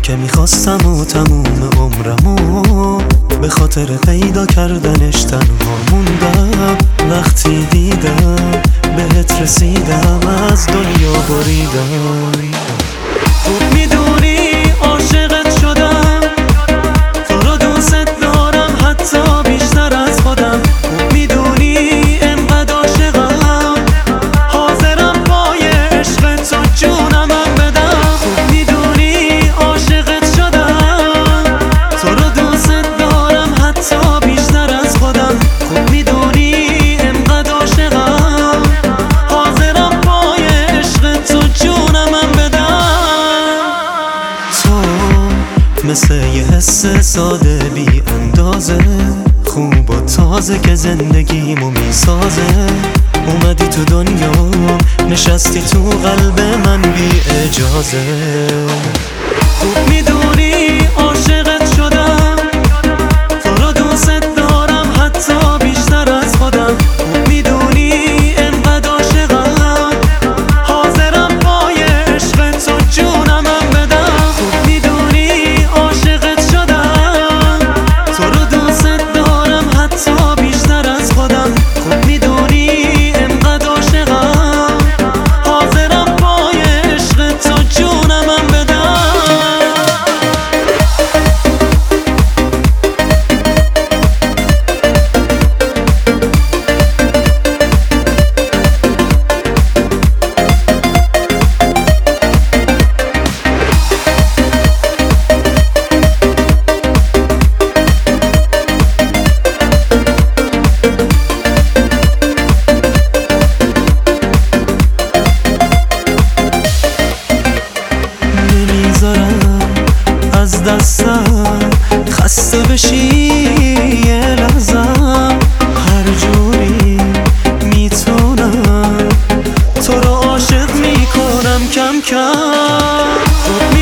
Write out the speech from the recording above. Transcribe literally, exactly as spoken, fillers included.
که میخواستم و تموم عمرمو به خاطر پیدا کردنش تنها موندم. وقتی دیدم بهت رسیدم از دنیا بریدم. خوب میدونی عاشقت شدم، تو رو دوست دارم حتی بیشتر از خودم. خوب میدونی انقدر عاشقم، حاضرم پای عشق تو جونم بدم. خوب میدونی عاشقت شدم، تو رو دوست دارم حتی بیشتر از خودم. خوب میدونی انقدر عاشقم، حاضرم پای عشق تو جونم بدم. تو مثل یه حس ساده بی اندازه، خوب و تازه که زندگیمو میسازه. اومدی تو دنیام، نشستی تو قلب من بی اجازه. خوب میدونی عاشقت شدم، تو رو دوست دارم حتی بیشتر از خودم. خوب میدونی انقدر عاشقم، حاضرم پای عشق تو جونم بدم. خوب میدونی عاشقت شدم، تو رو دوست دارم حتی بیشتر از خودم. خوب میدونی انقدر عاشقم، حاضرم پای عشق تو جونم بدم. از دستم خسته بشی یه لحظم، هر جوری میتونم تو رو عاشق میکنم کم کم.